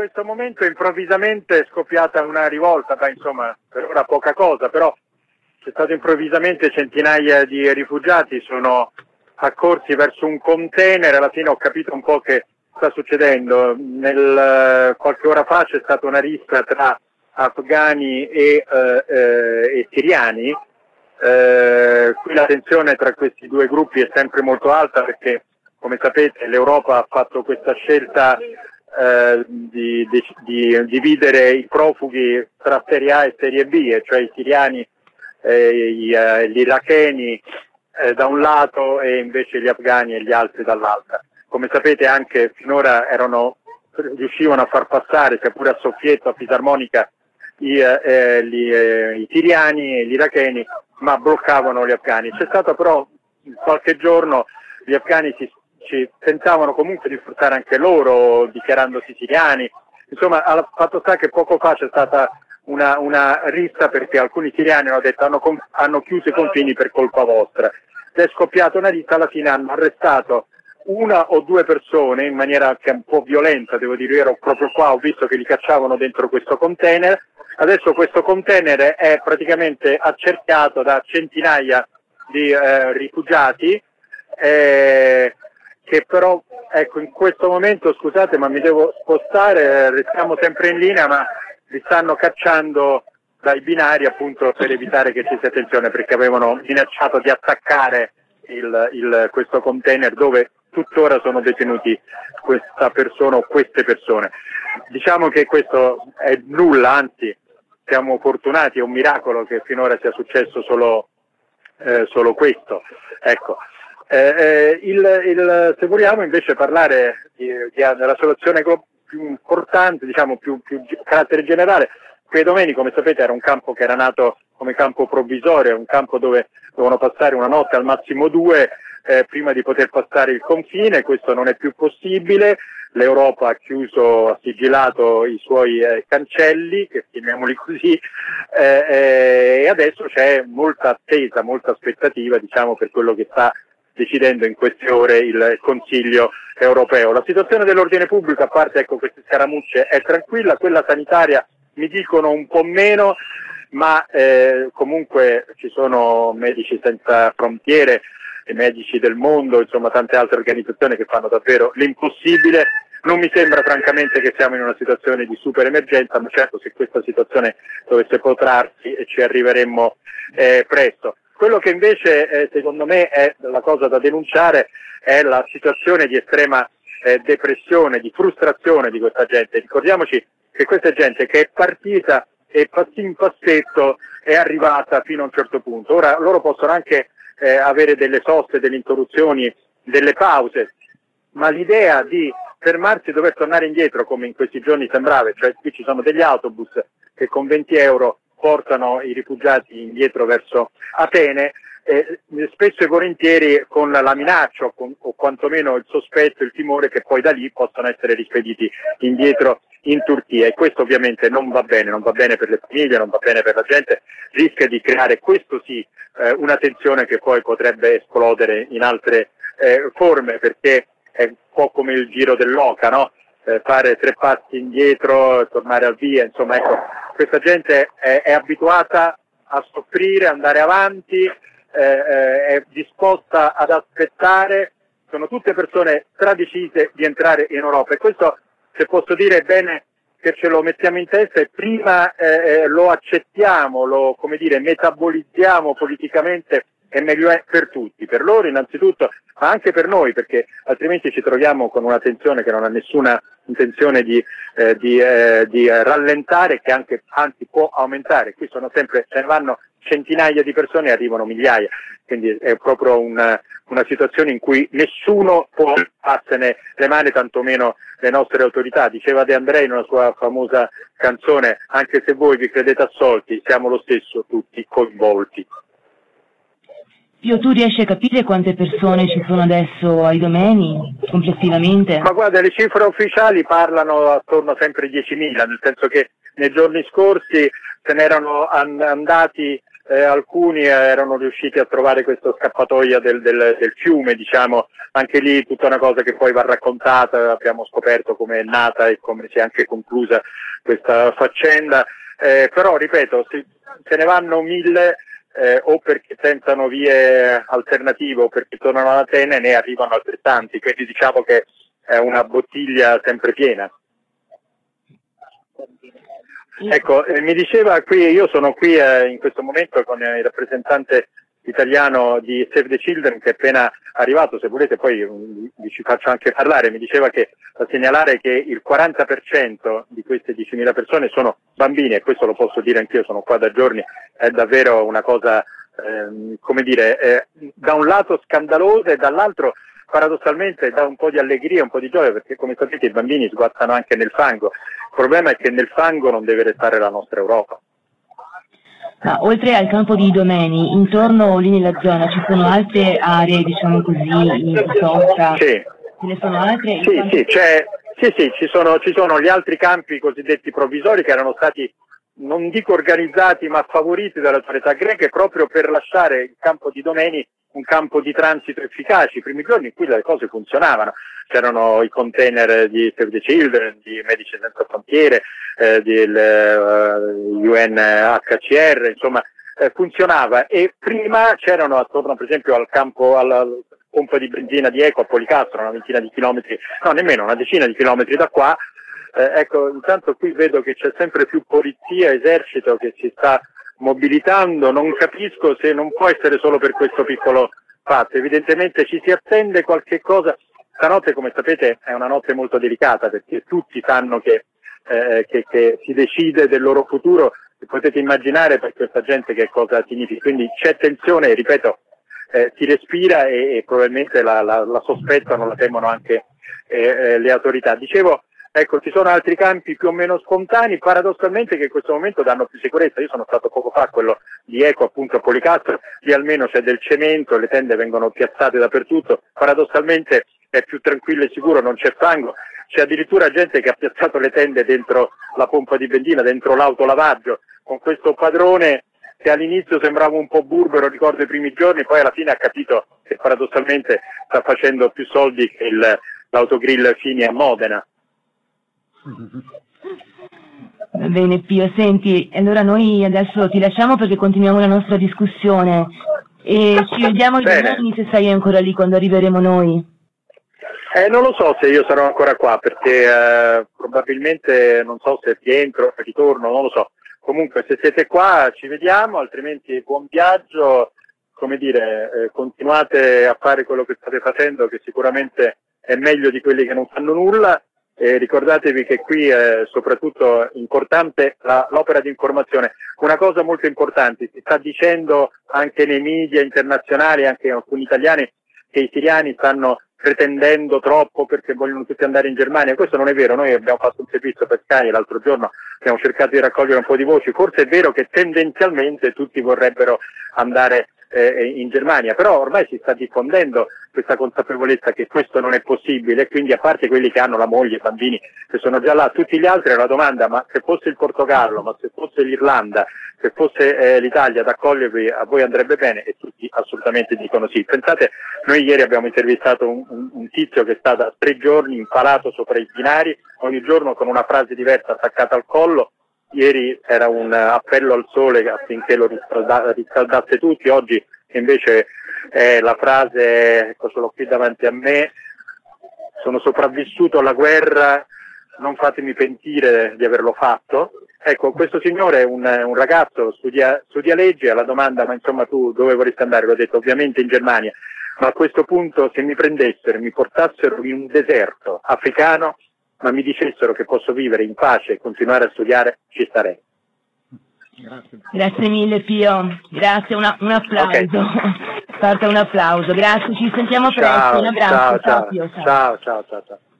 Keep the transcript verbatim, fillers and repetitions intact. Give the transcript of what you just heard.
questo momento improvvisamente è scoppiata una rivolta, beh, insomma, per ora poca cosa, però c'è stato improvvisamente centinaia di rifugiati, sono accorsi verso un container, alla fine ho capito un po' che sta succedendo. Nel, qualche ora fa c'è stata una rissa tra afghani e, eh, eh, e siriani. Eh, qui la tensione tra questi due gruppi è sempre molto alta perché, come sapete, l'Europa ha fatto questa scelta eh, di, di, di dividere i profughi tra serie A e serie B, e cioè i siriani, eh, gli, eh, gli iracheni eh, da un lato e invece gli afghani e gli altri dall'altra. Come sapete anche finora erano, riuscivano a far passare, sia pure a soffietto, a fisarmonica, i, eh, gli, eh, i siriani e gli iracheni, ma bloccavano gli afghani. C'è stato però in qualche giorno gli afghani si, ci tentavano comunque di sfruttare anche loro, dichiarandosi siriani. Insomma, ha fatto sta che poco fa c'è stata una, una rissa perché alcuni siriani hanno detto hanno, hanno chiuso i confini per colpa vostra. È scoppiata una rissa, alla fine hanno arrestato una o due persone in maniera che è un po' violenta, devo dire, io ero proprio qua, ho visto che li cacciavano dentro questo container. Adesso questo container è praticamente accerchiato da centinaia di eh, rifugiati, eh, che però, ecco, in questo momento, scusate ma mi devo spostare, restiamo sempre in linea, ma li stanno cacciando dai binari appunto per evitare che ci sia tensione, perché avevano minacciato di attaccare il, il, questo container dove tuttora sono detenuti questa persona o queste persone. Diciamo che questo è nulla, anzi siamo fortunati, è un miracolo che finora sia successo solo, eh, solo questo. Ecco. Eh, eh, il, il, se vogliamo invece parlare di, di, della soluzione più importante, diciamo più, più carattere generale, Quei Domeni, come sapete, era un campo che era nato come campo provvisorio, un campo dove dovevano passare una notte, al massimo due, eh, prima di poter passare il confine. Questo non è più possibile. L'Europa ha chiuso, ha sigillato i suoi eh, cancelli, che chiamiamoli così, eh, eh, e adesso c'è molta attesa, molta aspettativa, diciamo, per quello che sta decidendo in queste ore il Consiglio europeo. La situazione dell'ordine pubblico, a parte ecco queste scaramucce, è tranquilla, quella sanitaria mi dicono un po' meno, ma eh, comunque ci sono Medici Senza Frontiere, i Medici del Mondo, insomma tante altre organizzazioni che fanno davvero l'impossibile. Non mi sembra francamente che siamo in una situazione di super emergenza, ma certo se questa situazione dovesse protrarsi ci arriveremmo eh, presto. Quello che invece eh, secondo me è la cosa da denunciare è la situazione di estrema eh, depressione, di frustrazione di questa gente. Ricordiamoci che questa è gente che è partita e passin passetto è arrivata fino a un certo punto. Ora loro possono anche eh, avere delle soste, delle interruzioni, delle pause, ma l'idea di fermarsi e dover tornare indietro, come in questi giorni sembrava, cioè qui ci sono degli autobus che con venti euro portano i rifugiati indietro verso Atene, eh, spesso e volentieri con la minaccia o, con, o quantomeno il sospetto, il timore che poi da lì possano essere rispediti indietro in Turchia, e questo ovviamente non va bene, non va bene per le famiglie, non va bene per la gente, rischia di creare, questo sì, eh, una tensione che poi potrebbe esplodere in altre eh, forme, perché è un po' come il giro dell'oca, no? Eh, fare tre passi indietro, tornare al via, insomma ecco, questa gente è, è abituata a soffrire, andare avanti, eh, eh, è disposta ad aspettare, sono tutte persone stradecise di entrare in Europa, e questo, se posso dire, è bene che ce lo mettiamo in testa e prima eh, lo accettiamo, lo, come dire, metabolizziamo politicamente, è meglio è per tutti, per loro innanzitutto, ma anche per noi, perché altrimenti ci troviamo con una tensione che non ha nessuna intenzione di, eh, di, eh, di rallentare, che anche anzi può aumentare. Qui sono sempre, ce ne vanno centinaia di persone e arrivano migliaia, quindi è proprio una, una situazione in cui nessuno può farsene le mani, tantomeno le nostre autorità. Diceva De André in una sua famosa canzone: anche se voi vi credete assolti, siamo lo stesso tutti coinvolti. Pio, tu riesci a capire quante persone ci sono adesso ai Domeni complessivamente? Ma guarda, le cifre ufficiali parlano attorno sempre a diecimila, nel senso che nei giorni scorsi se ne erano andati eh, alcuni erano riusciti a trovare questa scappatoia del, del, del fiume, diciamo, anche lì tutta una cosa che poi va raccontata, abbiamo scoperto come è nata e come si è anche conclusa questa faccenda, eh, però ripeto, se, se ne vanno mille eh, o perché tentano vie alternative o perché tornano ad Atene, ne arrivano altrettanti, quindi diciamo che è una bottiglia sempre piena. Ecco, eh, mi diceva qui, io sono qui eh, in questo momento con eh, il rappresentante italiano di Save the Children che è appena arrivato, se volete poi um, vi ci faccio anche parlare. Mi diceva che da segnalare che il quaranta per cento di queste diecimila persone sono bambini, e questo lo posso dire anch'io, sono qua da giorni, è davvero una cosa, ehm, come dire, eh, da un lato scandalosa e dall'altro paradossalmente dà un po' di allegria, un po' di gioia, perché come sapete i bambini sguazzano anche nel fango. Il problema è che nel fango non deve restare la nostra Europa. Ma oltre al campo di Idomeni, intorno lì nella zona ci sono altre aree, diciamo così, in sosta? Sì. Ce ne sono altre? Sì, campi... sì, c'è, sì, sì, ci sono, ci sono gli altri campi cosiddetti provvisori che erano stati, non dico organizzati, ma favoriti dalle autorità greche proprio per lasciare il campo di Idomeni un campo di transito efficace. I primi giorni in cui le cose funzionavano, c'erano i container di Save the Children, di Medici Senza Frontiere, eh, del uh, U N H C R, insomma eh, funzionava, e prima c'erano attorno per esempio al campo, alla pompa di benzina di Eco a Policastro, una ventina di chilometri, no nemmeno una decina di chilometri da qua. Eh, ecco, intanto qui vedo che c'è sempre più polizia, esercito che si sta mobilitando, non capisco se non può essere solo per questo piccolo fatto, evidentemente ci si attende qualche cosa. Stanotte, come sapete, è una notte molto delicata perché tutti sanno che, eh, che, che si decide del loro futuro, e potete immaginare per questa gente che cosa significa, quindi c'è tensione, ripeto, eh, si respira e, e probabilmente la, la, la sospettano, la temono anche eh, eh, le autorità. Dicevo, ecco, ci sono altri campi più o meno spontanei, paradossalmente, che in questo momento danno più sicurezza. Io sono stato poco fa a quello di Eco, appunto a Policastro, lì almeno c'è del cemento, le tende vengono piazzate dappertutto, paradossalmente è più tranquillo e sicuro, non c'è fango, c'è addirittura gente che ha piazzato le tende dentro la pompa di benzina, dentro l'autolavaggio, con questo padrone che all'inizio sembrava un po' burbero, ricordo i primi giorni, poi alla fine ha capito che paradossalmente sta facendo più soldi che il, l'autogrill Fini a Modena. Va bene Pio, senti, allora noi adesso ti lasciamo perché continuiamo la nostra discussione e ci vediamo domani, se sei ancora lì quando arriveremo noi. Eh, non lo so se io sarò ancora qua perché eh, probabilmente non so se rientro, se ritorno, non lo so. Comunque se siete qua ci vediamo, altrimenti buon viaggio, come dire, eh, continuate a fare quello che state facendo, che sicuramente è meglio di quelli che non fanno nulla. E ricordatevi che qui è soprattutto importante la, l'opera di informazione. Una cosa molto importante, si sta dicendo anche nei media internazionali, anche in alcuni italiani, che i siriani stanno pretendendo troppo perché vogliono tutti andare in Germania. Questo non è vero, noi abbiamo fatto un servizio per Sky l'altro giorno, abbiamo cercato di raccogliere un po' di voci, forse è vero che tendenzialmente tutti vorrebbero andare eh, in Germania, però ormai si sta diffondendo questa consapevolezza che questo non è possibile, quindi a parte quelli che hanno la moglie, i bambini che sono già là, tutti gli altri è una domanda: ma se fosse il Portogallo, ma se fosse l'Irlanda, se fosse eh, l'Italia ad accogliervi, a voi andrebbe bene? E tutti assolutamente dicono sì. Pensate, noi ieri abbiamo intervistato un, un, un tizio che sta da tre giorni impalato sopra i binari, ogni giorno con una frase diversa attaccata al collo. Ieri era un appello al sole affinché lo riscalda, riscaldasse tutti, oggi invece è la frase, ecco, ce l'ho qui davanti a me: sono sopravvissuto alla guerra, non fatemi pentire di averlo fatto. Ecco, questo signore è un, un ragazzo, studia, studia legge, alla domanda: ma insomma tu dove vorresti andare? L'ho detto ovviamente in Germania, ma a questo punto se mi prendessero, mi portassero in un deserto africano, ma mi dicessero che posso vivere in pace e continuare a studiare, ci starei. Grazie, grazie mille Pio, grazie, una, un applauso, okay. Parte un applauso, grazie, ci sentiamo presto, ciao, un abbraccio, ciao, ciao, ciao, Pio, ciao. ciao, ciao, ciao, ciao.